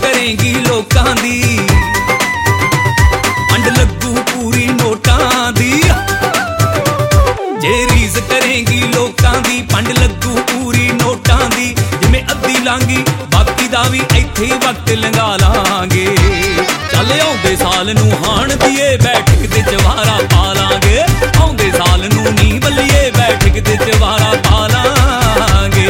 करेंगी लोकां दी, अंड लगू पूरी नोटां दी। जे रीस करेंगी लोकां दी, पंड लगू पूरी नोटां दी। जिवें अद्धी लांगी बाकी दा भी इत्थे ही वक्त लंघा लांगे। चल आउंदे साल नूं हाण दीए बैठक ते जवारा पा लांगे। आउंदे साल नूं नी बल्लीए बैठक ते जवारा पा लांगे।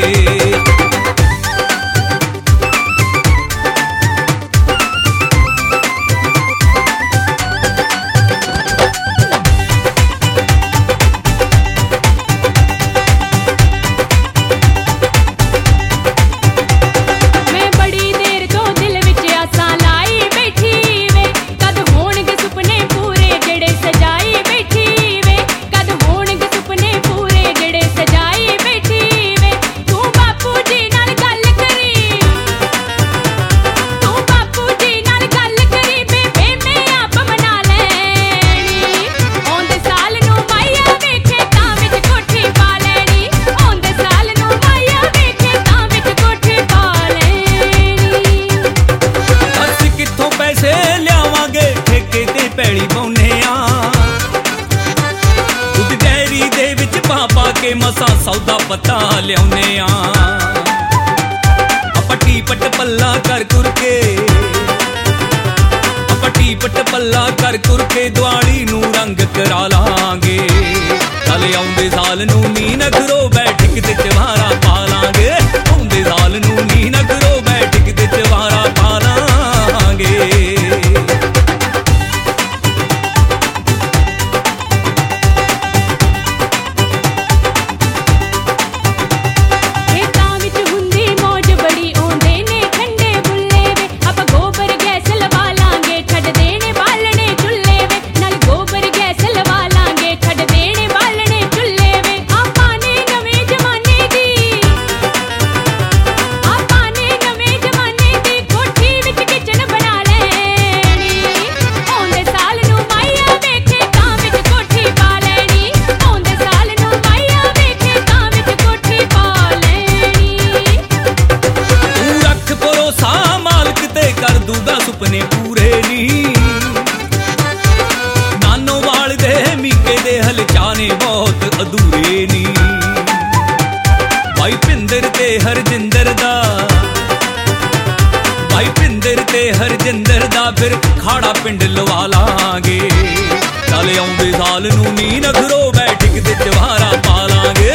पैली पाउने दुध डेयरी दे विच पा पा के मसा सौदा पत्ता लियाउने पट्टी पट पल्ला कर कुर के, पट्टी पट पल्ला कर कुर के दिवाली नू रंग करा लांगे। चल आउंदे साल नू नी नखरो बैठक ते जवारा पा लांगे। आउंदे साल नू नी नखरो बैठक ते जवारा पा लांगे। सुपने पूरे नी नानो वाल दे मीके दे हलचाने बहुत अधूरे नी। भाई पिंदर ते हरजिंदर दा, भाई पिंदर ते हरजिंदर दा फिर खाड़ा पिंड लवा लांगे। चल आउंदे साल नू नी नखरो बैठक ते जवारा पा लांगे।